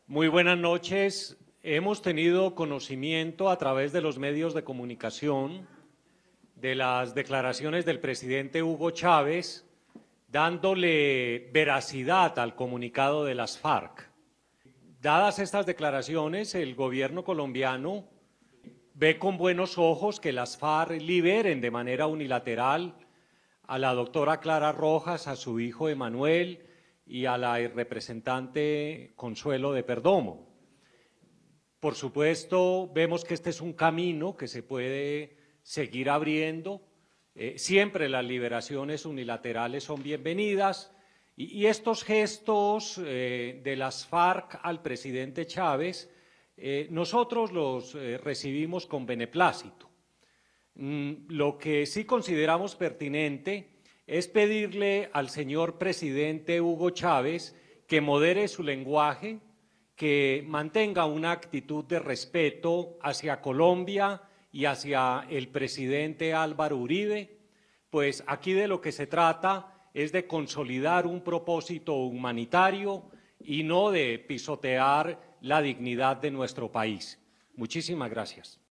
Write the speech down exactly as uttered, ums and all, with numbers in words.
Muy buenas noches. Hemos tenido conocimiento a través de los medios de comunicación de las declaraciones del presidente Hugo Chávez, dándole veracidad al comunicado de las FARC. Dadas estas declaraciones, el gobierno colombiano ve con buenos ojos que las FARC liberen de manera unilateral a la doctora Clara Rojas, a su hijo Emanuel y a la representante Consuelo de Perdomo. Por supuesto, vemos que este es un camino que se puede seguir abriendo. Eh, siempre las liberaciones unilaterales son bienvenidas y, y estos gestos eh, de las FARC al presidente Chávez, eh, nosotros los eh, recibimos con beneplácito. Mm, lo que sí consideramos pertinente es pedirle al señor presidente Hugo Chávez que modere su lenguaje, que mantenga una actitud de respeto hacia Colombia y hacia el presidente Álvaro Uribe, pues aquí de lo que se trata es de consolidar un propósito humanitario y no de pisotear la dignidad de nuestro país. Muchísimas gracias.